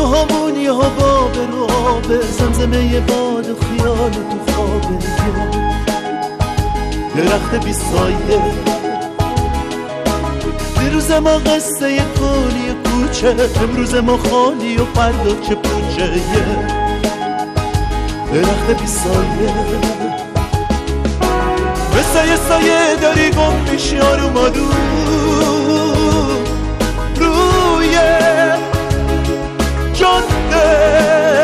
آرزوهامون یه هوا به رو آبه، زمزمه باد و خیال تو خوابه، درخت بی سایه. دیروز ما قصه کلی کوچه، امروز ما خالی و فردا چه پوچه، درخت بی سایه. مثل یه سایه داری گم میشی آروم آروم روی جاده.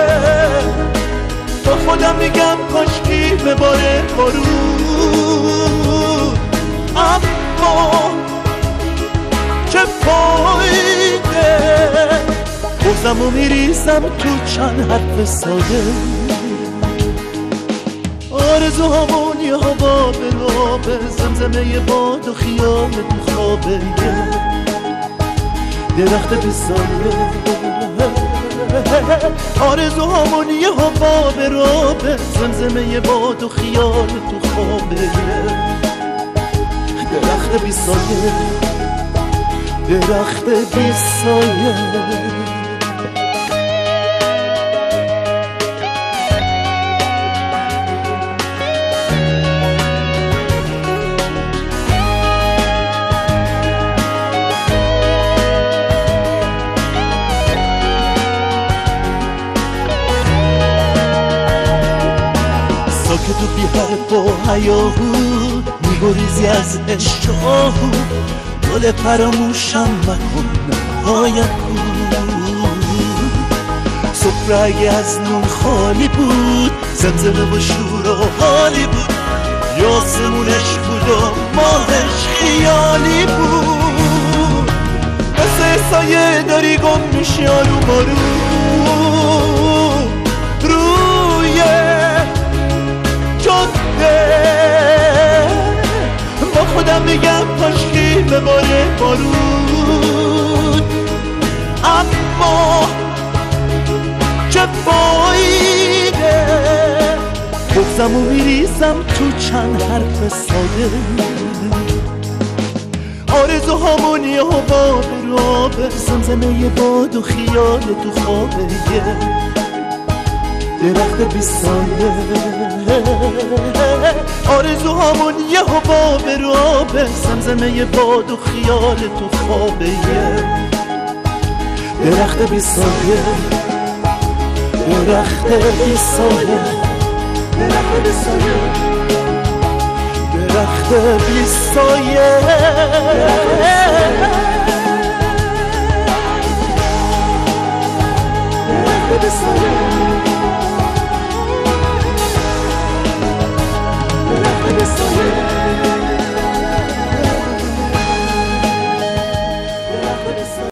با خودم میگم کاشکی بباره بارون، اما چه فایده، بازم و میریزم تو چند حرف ساده. آرزوهامون یه هوا به رابه، زمزمه باد و خیال تو خوابه، درخت بی سایه. آرزوهامون یه هوا به رابه، زمزمه باد و خیال تو خوابه، درخت بی سایه، درخت بی سایه. ساکت و بی حرف و هیاهو میگریزی از عشق و آهو، گل فراموشم مکن نهایکو. سفره اگه از نون خالی بود، زمزمه و شور و حالی بود، یاسمونش بود و ماهش خیالی بود. مثل سایه داری گم میشی آروم آروم روی جاده. با خودم میگم کاشکی بباره بارون، اما چه فایده، بغضم و میریزم تو چند حرف ساده. آرزوهامون یه هوا به رابه، زمزمه باد و خیال تو خوابه، درخت بی سایه. آرزوهامون یه هوا به رابه، زمزمه باد و خیال تو خوابه، درخت بی سایه، درخت بی سایه، درخت بی سایه، درخت بی سایه، درخت بی سایه.